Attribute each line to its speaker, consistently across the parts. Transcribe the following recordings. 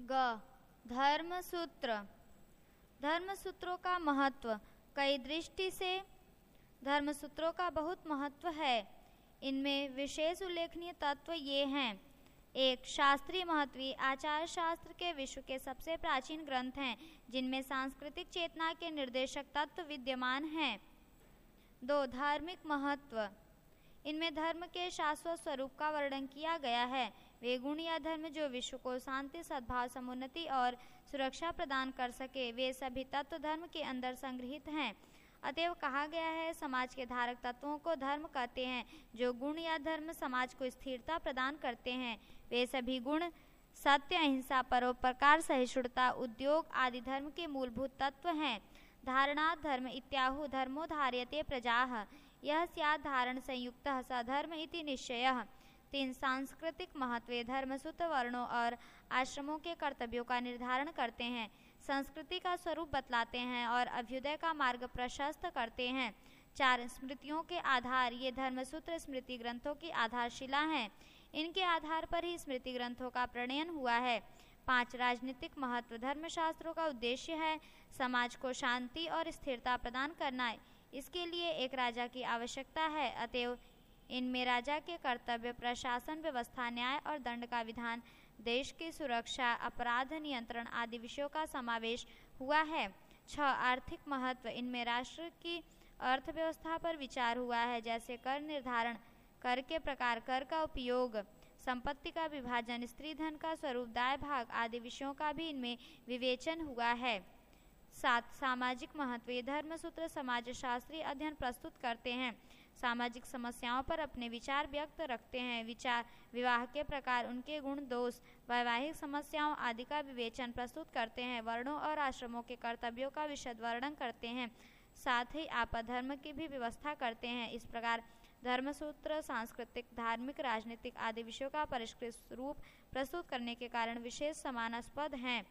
Speaker 1: ग धर्मसूत्र। धर्मसूत्रों का महत्व। कई दृष्टि से धर्मसूत्रों का बहुत महत्व है। इनमें विशेष उल्लेखनीय तत्व ये हैं। 1. शास्त्रीय महत्व। आचार शास्त्र के विश्व के सबसे प्राचीन ग्रंथ हैं, जिनमें सांस्कृतिक चेतना के निर्देशक तत्व विद्यमान हैं। 2. धार्मिक महत्व। इनमें धर्म के शाश्वत स्वरूप का वर्णन किया गया है। वे गुण या धर्म जो विश्व को शांति, सद्भाव, समुन्नति और सुरक्षा प्रदान कर सके, वे सभी तत्व धर्म के अंदर संग्रहित हैं। अतएव कहा गया है, समाज के धारक तत्वों को धर्म कहते हैं। जो गुण या धर्म समाज को स्थिरता प्रदान करते हैं, वे सभी गुण सत्य, अहिंसा, परोपकार, सहिष्णुता, उद्योग आदि धर्म के मूलभूत तत्व हैं। धारणात् धर्म इत्याहु धर्मो धार्यते प्रजाः। यह स्यात् धारण संयुक्तः स धर्म इति निश्चयः। 3. सांस्कृतिक महत्व। धर्मसूत्र वर्णों और आश्रमों के कर्तव्यों का निर्धारण करते हैं, संस्कृति का स्वरूप बतलाते हैं और अभ्युदय का मार्ग प्रशस्त करते हैं। 4. स्मृतियों के आधार। ये धर्मसूत्र स्मृति ग्रंथों की आधारशिला हैं। इनके आधार पर ही स्मृति ग्रंथों का प्रणयन हुआ है। 5. राजनीतिक महत्व। धर्मशास्त्रों का उद्देश्य है समाज को शांति और स्थिरता प्रदान करना। इसके लिए एक राजा की आवश्यकता है। अतएव इनमें राजा के कर्तव्य, प्रशासन व्यवस्था, न्याय और दंड का विधान, देश की सुरक्षा, अपराध नियंत्रण आदि विषयों का समावेश हुआ है। 6. आर्थिक महत्व। इनमें राष्ट्र की अर्थव्यवस्था पर विचार हुआ है, जैसे कर निर्धारण, कर के प्रकार, कर का उपयोग, संपत्ति का विभाजन, स्त्री धन का स्वरूप, दाय भाग आदि विषयों का भी इनमें विवेचन हुआ है। 7. सामाजिक महत्व। ये धर्मसूत्र समाज शास्त्रीय अध्ययन प्रस्तुत करते हैं, सामाजिक समस्याओं पर अपने विचार व्यक्त रखते हैं। विचार, विवाह के प्रकार, उनके गुण दोष, वैवाहिक समस्याओं आदि का विवेचन प्रस्तुत करते हैं। वर्णों और आश्रमों के कर्तव्यों का विशद वर्णन करते हैं, साथ ही आपद धर्म की भी व्यवस्था करते हैं। इस प्रकार धर्मसूत्र सांस्कृतिक, धार्मिक, राजनीतिक आदि विषयों का परिष्कृत रूप प्रस्तुत करने के कारण विशेष सम्मानास्पद हैं।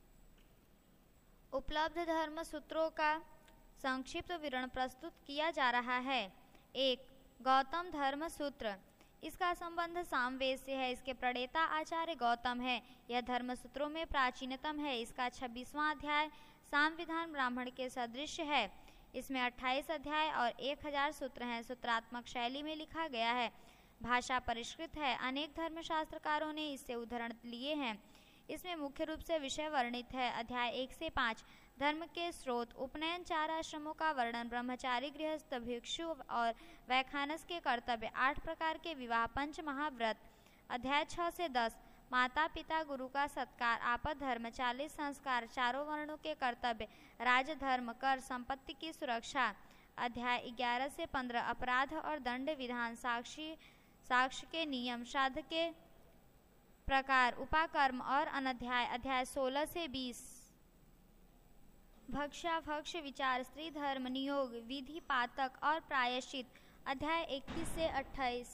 Speaker 1: उपलब्ध धर्मसूत्रों का संक्षिप्त विवरण प्रस्तुत किया जा रहा है। 1. गौतम धर्मसूत्र। इसका संबंध सामवेद से है। इसके प्रणेता आचार्य गौतम है। यह धर्मसूत्रों में प्राचीनतम है। इसका 26वां अध्याय सामविधान ब्राह्मण के सदृश है। इसमें 28 अध्याय और 1000 सूत्र हैं। सूत्रात्मक शैली में लिखा गया है। भाषा परिष्कृत है। अनेक धर्मशास्त्रकारों ने इससे उदाहरण लिए हैं। इसमें मुख्य रूप से विषय वर्णित है। अध्याय 1 से 5 धर्म के स्रोत, उपनयन, 4 आश्रमों का वर्णन, ब्रह्मचारी, गृहस्थ, भिक्षु और वैखानस के कर्तव्य, 8 प्रकार के विवाह, पंच महाव्रत। अध्याय 6 से 10 माता पिता गुरु का सत्कार, आपद धर्म, 40 संस्कार, चारों वर्णों के कर्तव्य, राजधर्म, कर, संपत्ति की सुरक्षा। अध्याय 11 से 15 अपराध और दंड विधान, साक्ष्य के नियम, श्राद्ध के प्रकार, उपाकर्म और अनध्याय। अध्याय 16 से 20 भक्ष्याभक्ष विचार, स्त्री धर्म, नियोग, विधि, पातक और प्रायश्चित। अध्याय 21 से 28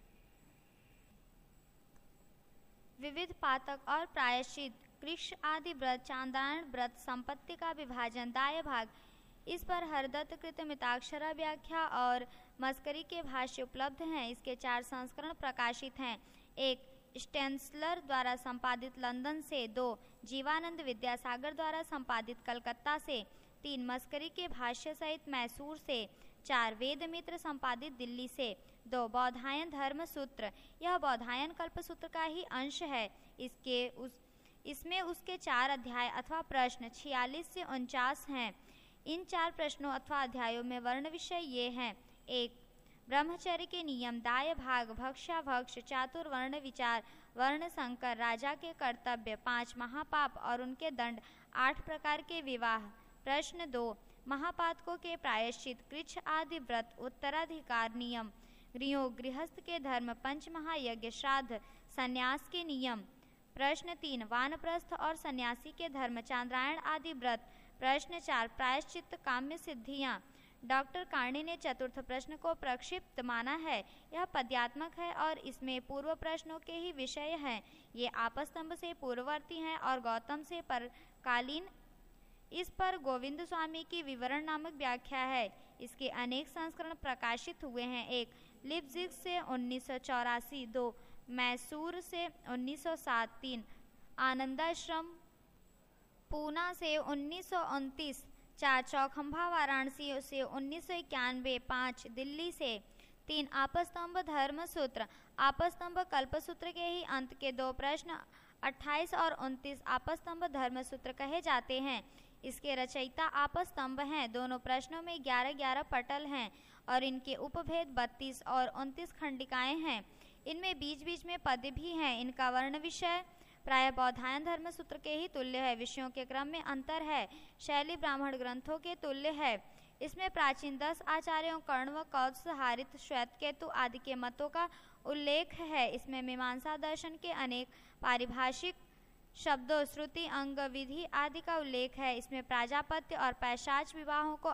Speaker 1: विविध पातक और प्रायश्चित, कृष्ण आदि व्रत, चांद्रायण व्रत, संपत्ति का विभाजन, दाय भाग। इस पर हरदत्त कृत मिताक्षरा व्याख्या और मस्करी के भाष्य उपलब्ध हैं। इसके 4 संस्करण प्रकाशित हैं। 1. स्टेंसलर द्वारा संपादित लंदन से। 2. जीवानंद विद्यासागर द्वारा संपादित कलकत्ता से। 3. मस्करी के भाष्य सहित मैसूर से। 4. वेद मित्र संपादित दिल्ली से। 2. बौधायन धर्म सूत्र। यह बौधायन कल्पसूत्र का ही अंश है। इसमें उसके 4 अध्याय अथवा प्रश्न 46 से 49 हैं। इन 4 प्रश्नों अथवा अध्यायों में वर्ण विषय ये हैं। 1. ब्रह्मचर्य के नियम, दाय भाग, भक्ष्याभक्ष, चातुर्वर्ण विचार, वर्ण संकर, राजा के कर्तव्य, 5 महापाप और उनके दंड, 8 प्रकार के विवाह। प्रश्न 2. महापातकों के प्रायश्चित, कृच्छ आदि व्रत, उत्तराधिकार नियम, गृहस्थ के धर्म, पंच महायज्ञ, श्राद्ध, संन्यास के नियम। प्रश्न 3. वानप्रस्थ और सन्यासी के धर्म, चांद्रायण आदि व्रत। प्रश्न 4. प्रायश्चित, काम्य सिद्धियां। डॉक्टर कार्णे ने चतुर्थ प्रश्न को प्रक्षिप्त माना है। यह पद्यात्मक है और इसमें पूर्व प्रश्नों के ही विषय हैं। ये आपस्तंभ से पूर्ववर्ती हैं और गौतम से परकालीन। इस पर गोविंद स्वामी की विवरण नामक व्याख्या है। इसके अनेक संस्करण प्रकाशित हुए हैं। 1. लिप्जिग से 1984, 2. मैसूर से 1907, 3. आनंदाश्रम पूना से 1929, 4 चौखंभा वाराणसी से 1991, 5 दिल्ली से। 3 आपस्तंभ धर्मसूत्र। आपस्तंभ कल्पसूत्र के ही अंत के 2 प्रश्न 28 और 29 आपस्तंभ धर्मसूत्र कहे जाते हैं। इसके रचयिता आपस्तंभ हैं। दोनों प्रश्नों में 11-11 पटल हैं और इनके उपभेद 32 और 29 खंडिकाएं हैं। इनमें बीच बीच में पद भी हैं। इनका वर्ण विषय प्राय बौधायन धर्मसूत्र के ही तुल्य है। विषयों के क्रम में अंतर है। शैली ब्राह्मण ग्रंथों के तुल्य है। इसमें प्राचीन 10 आचार्यों कण्व, कौत्स, हारित, श्वेतकेतु आदि के मतों का उल्लेख है। इसमें मीमांसा दर्शन के अनेक पारिभाषिक शब्दों, श्रुति, अंग, विधि आदि का उल्लेख है। इसमें प्राजापत्य और पैशाच विवाहों को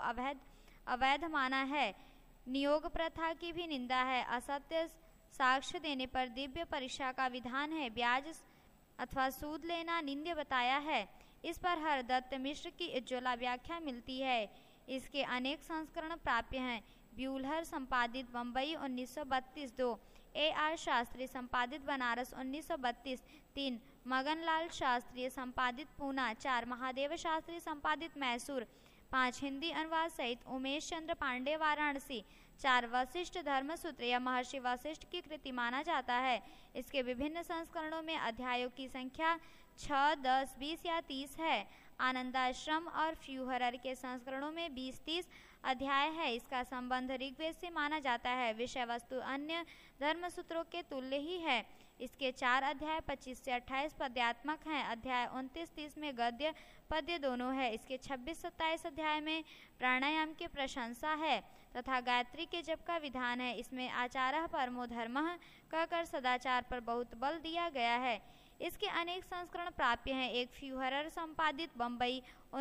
Speaker 1: अवैध माना है। नियोग प्रथा की भी निंदा है। असत्य साक्ष्य देने पर दिव्य परीक्षा का विधान है। ब्याज अथवा सूद लेना निंद्य बताया है। इस पर हरदत्त मिश्र की उज्ज्वला व्याख्या मिलती है। इसके अनेक संस्करण प्राप्य हैं। ब्यूलहर संपादित बम्बई 1932, 2 A.R. शास्त्री संपादित बनारस 1932, 3 मगनलाल शास्त्री संपादित पूना, 4 महादेव शास्त्री संपादित मैसूर, 5 हिंदी अनुवाद सहित उमेश चंद्र पांडे वाराणसी, 4 वशिष्ठ धर्मसूत्र यह महर्षि वशिष्ठ की कृति माना जाता है। इसके विभिन्न संस्करणों में अध्यायों की संख्या 6, 10, 20 या 30 है। आनंदाश्रम और फ्यूहरर के संस्करणों में 20-30 अध्याय है। इसका संबंध ऋग्वेद से माना जाता है। विषय वस्तु अन्य धर्मसूत्रों के तुल्य ही है। इसके 4 अध्याय 25 से 28 पद्यात्मक हैं। अध्याय 29-30 में गद्य पद्य दोनों है। इसके 26-27 अध्याय में प्राणायाम की प्रशंसा है तथा गायत्री के जप का विधान है। इसमें आचारः परमो धर्मः कहकर सदाचार पर बहुत बल दिया गया है। इसके अनेक संस्करण प्राप्य हैं। 1 फ्यूहरर संपादित बम्बई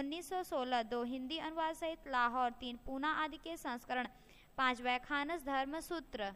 Speaker 1: 1916, 2 हिंदी अनुवाद सहित लाहौर, 3 पूना आदि के संस्करण, 5 वैखानस धर्मसूत्र।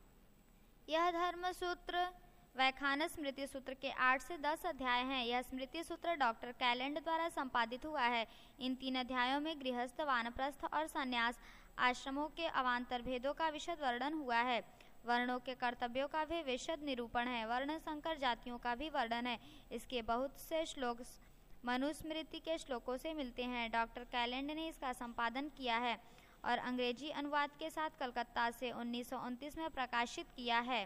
Speaker 1: यह धर्मसूत्र वैखानस स्मृति सूत्र के 8 से 10 अध्याय हैं। यह स्मृति सूत्र डॉक्टर कैलेंड द्वारा संपादित हुआ है। इन 3 अध्यायों में गृहस्थ, वानप्रस्थ और संन्यास आश्रमों के अवान्तर भेदों का विशद वर्णन हुआ है। वर्णों के कर्तव्यों का भी विशद निरूपण है। वर्ण संकर जातियों का भी वर्णन है। इसके बहुत से श्लोक मनुस्मृति के श्लोकों से मिलते हैं। डॉक्टर कैलेंड ने इसका संपादन किया है और अंग्रेजी अनुवाद के साथ कलकत्ता से 1929 में प्रकाशित किया है।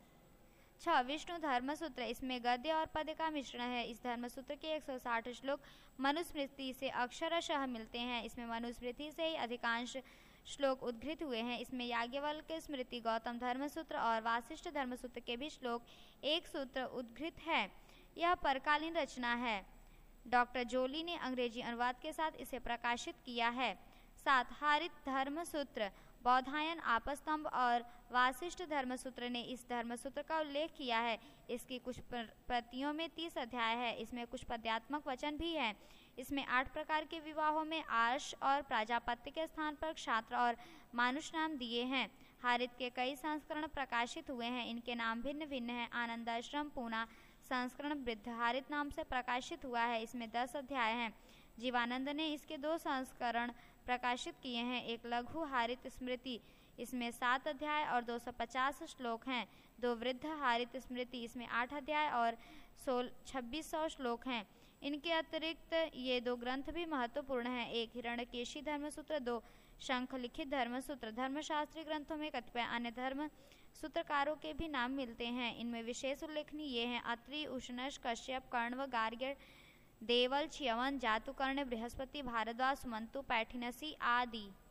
Speaker 1: 6 विष्णु धर्मसूत्र। इसमें गद्य और पद्य का मिश्रण है। इस धर्मसूत्र के 160 श्लोक मनुस्मृति से अक्षरशः मिलते हैं। इसमें मनुस्मृति से ही अधिकांश श्लोक उद्धृत हुए हैं। इसमें याज्ञवल्क्य स्मृति, गौतम धर्मसूत्र और वासिष्ठ धर्मसूत्र के भी श्लोक एक सूत्र उद्धृत है। यह परकालीन रचना है। डॉक्टर जोली ने अंग्रेजी अनुवाद के साथ इसे प्रकाशित किया है। 7 हारित धर्मसूत्र। बौधायन, आपस्तंभ और वासिष्ठ धर्मसूत्र ने इस धर्मसूत्र का उल्लेख किया है। इसकी कुछ प्रतियों में 30 अध्याय है। इसमें कुछ पद्यात्मक वचन भी हैं। इसमें 8 प्रकार के विवाहों में आर्ष और प्राजापत्य के स्थान पर क्षात्र और मानुष नाम दिए हैं। हारित के कई संस्करण प्रकाशित हुए हैं। इनके नाम भिन्न भिन्न हैं। आनंदाश्रम पूना संस्करण वृद्ध हारित नाम से प्रकाशित हुआ है। इसमें 10 अध्याय हैं। जीवानंद ने इसके 2 संस्करण प्रकाशित किए हैं। एक लघु हारित स्मृति, इसमें 7 अध्याय और 250 श्लोक हैं। 2 वृद्ध हारित स्मृति, इसमें 8 अध्याय और 2600 श्लोक हैं। इनके अतिरिक्त ये 2 ग्रंथ भी महत्वपूर्ण हैं। 1 हिरण्यकेशी धर्मसूत्र, 2 शंख लिखित धर्मसूत्र। धर्मशास्त्री ग्रंथों में कतिपय अन्य धर्म सूत्रकारों के भी नाम मिलते हैं। इनमें विशेष उल्लेखनीय ये हैं: अत्रि, उशनस, कश्यप, कण्व, गार्ग्य, देवल, च्यवन, जातुकर्ण, बृहस्पति, भारद्वाज, सुमंतु, पैठिनसी आदि।